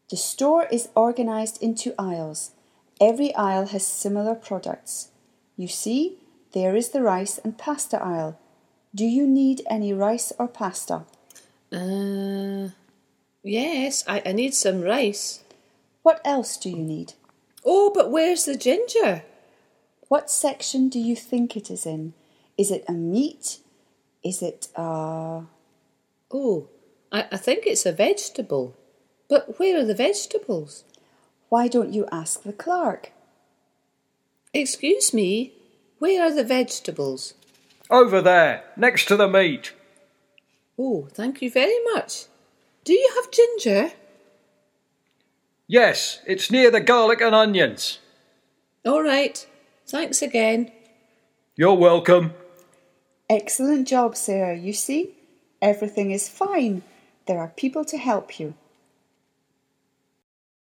The store is organised into aisles. Every aisle has similar products. You see, there is the rice and pasta aisle. Do you need any rice or pasta? Yes, I need some rice. What else do you need? Oh, but where's the ginger? What section do you think it is in? Is it a meat? Is it a... Oh, I think it's a vegetable. But where are the vegetables? Why don't you ask the clerk? Excuse me, where are the vegetables? Over there, next to the meat. Oh, thank you very much. Do you have ginger? Yes, it's near the garlic and onions. All right, thanks again. You're welcome. Excellent job, Sarah. You see, everything is fine. There are people to help you.